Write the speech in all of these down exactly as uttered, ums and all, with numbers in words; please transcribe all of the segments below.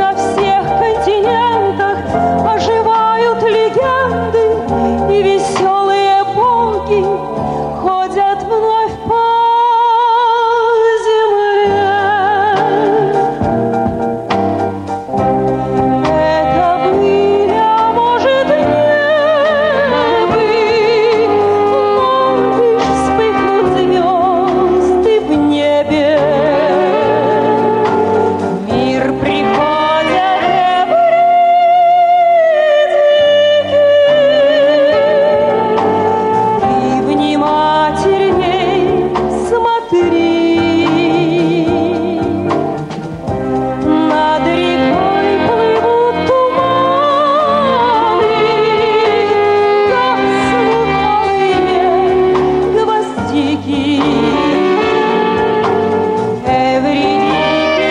на всех континентах оживают легенды, и веселые боги ходят вновь по земле. Это были, а может, не были, но лишь вспыхнут звезды в небе. В мир приходят эвридики. Ты внимательней смотри. Над рекой плывут туманы, гаснут алые гвоздики. Эвридики,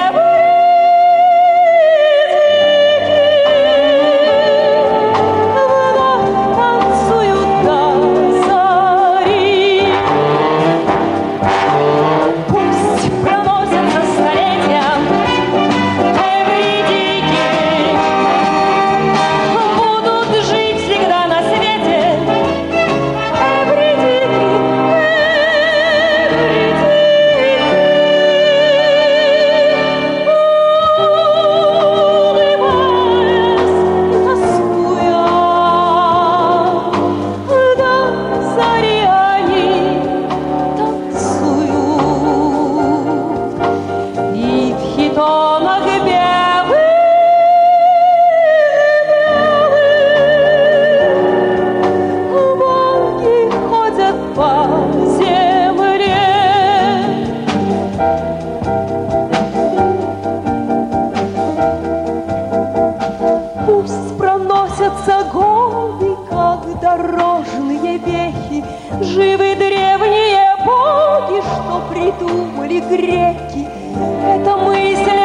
эвридики, вновь танцуют до зари. Пусть проносятся столетия, эвридики будут жить всегда на свете. Эвридики, улыбаясь и тоскуя, до зари они танцуют. И в хитонах белых, белых боги ходят по земле. Пусть проносятся годы, как дорожные вехи, живы древние боги, что придумали греки. Эта мысль